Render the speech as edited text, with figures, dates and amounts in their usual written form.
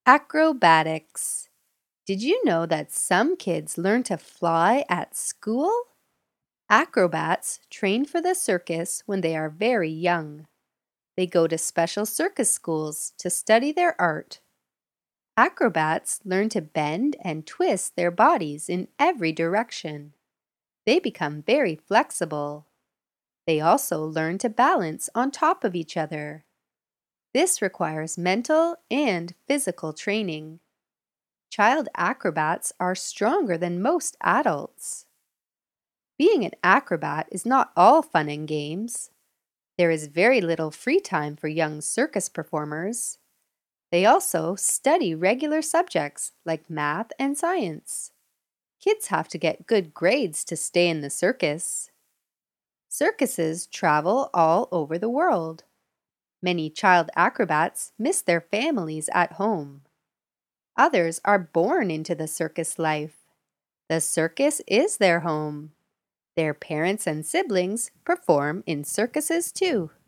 Acrobatics. Did you know that some kids learn to fly at school? Acrobats train for the circus when they are very young. They go to special circus schools to study their art. Acrobats learn to bend and twist their bodies in every direction. They become very flexible. They also learn to balance on top of each other. This requires mental and physical training. Child acrobats are stronger than most adults. Being an acrobat is not all fun and games. There is very little free time for young circus performers. They also study regular subjects like math and science. Kids have to get good grades to stay in the circus. Circuses travel all over the world. Many child acrobats miss their families at home. Others are born into the circus life. The circus is their home. Their parents and siblings perform in circuses too.